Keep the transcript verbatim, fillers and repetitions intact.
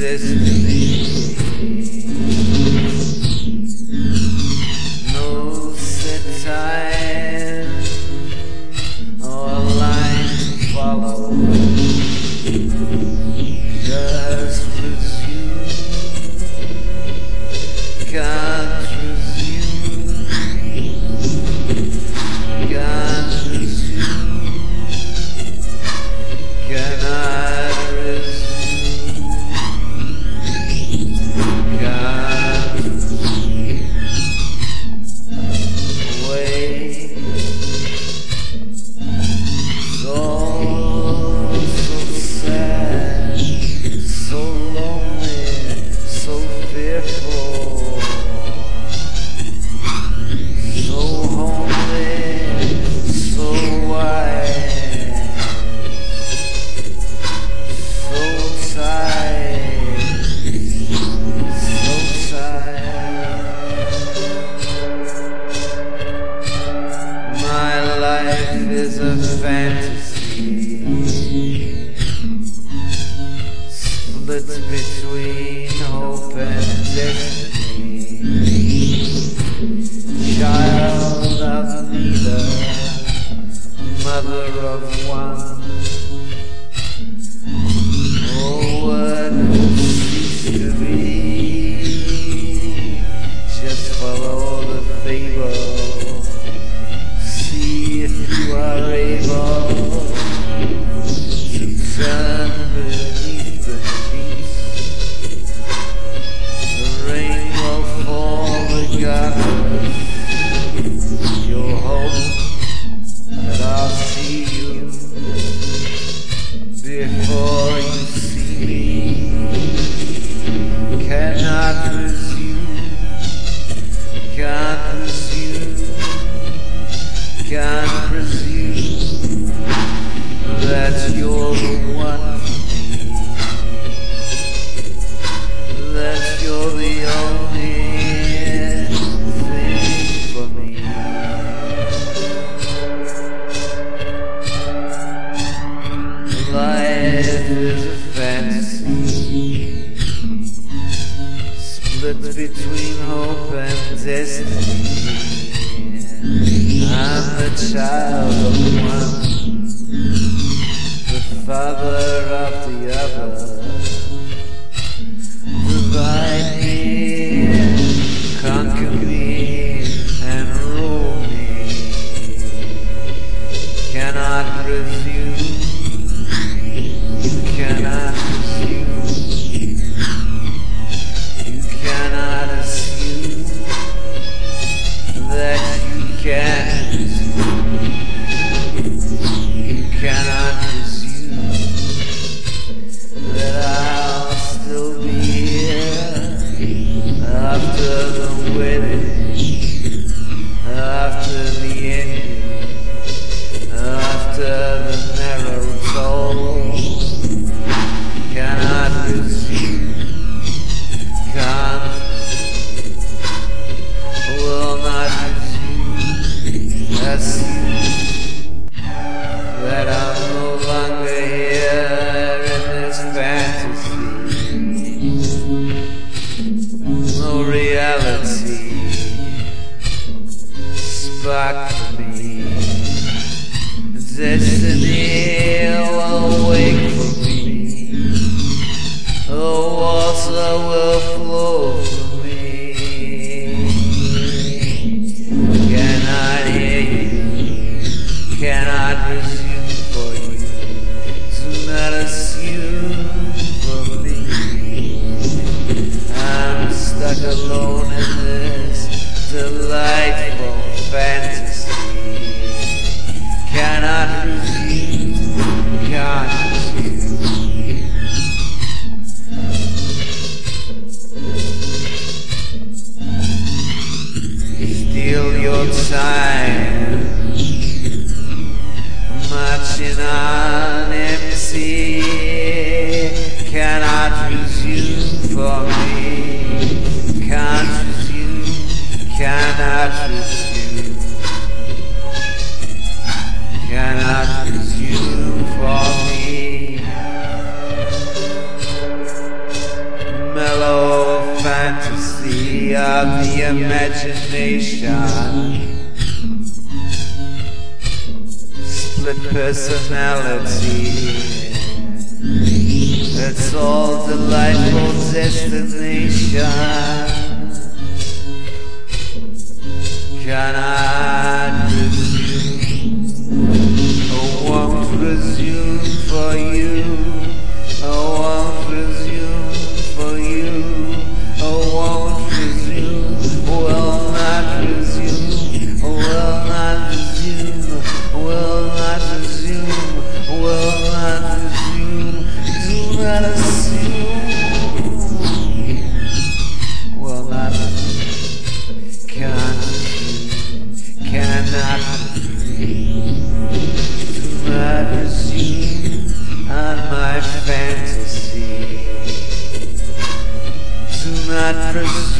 destiny. No set time or line to follow. Just resume, can't resume, can't resume, cannot resume, can't wait. So, so sad, so lonely, so fearful, so homely, so wide, so tired, so tired. My life is a fantasy, split between hope and destiny. Child of neither, mother of one. Oh, what cease to be? Just follow the fable. See if you are able to turn beneath the sheets. The rain will fall regardless. You'll hope that I'll see you before you see me. Cannot resume, can't resume, can't presume that you're the one for me, that you're the only thing for me. Life is a fantasy, split between hope and destiny. I'm the child of one, the father of the other. Divide me, conquer me, and rule me. Cannot resume, you cannot resume, you cannot assume that you can. You cannot presume that I'll still be here after the wedding, after the ending, after the narrow toll. Cannot presume, can't, will not presume, assume that I'm no longer here in this fantasy. No reality, spark for me. Destiny will wake for me. The water will flow for me. Cannot hear you, cannot resume for you. Do not assume for me. I'm stuck alone in this delightful fantasy. Cannot resume, can't resume. of the imagination, split personality. It's all delightful destination. Cannot resume, oh, won't resume for you. Oh, won't resume for you. Oh, won't resume, will not resume, will not resume, will not resume, will not resume. Do not assume, will not resume, can't resume, cannot resume. Do not resume on my fantasy. Do not presume.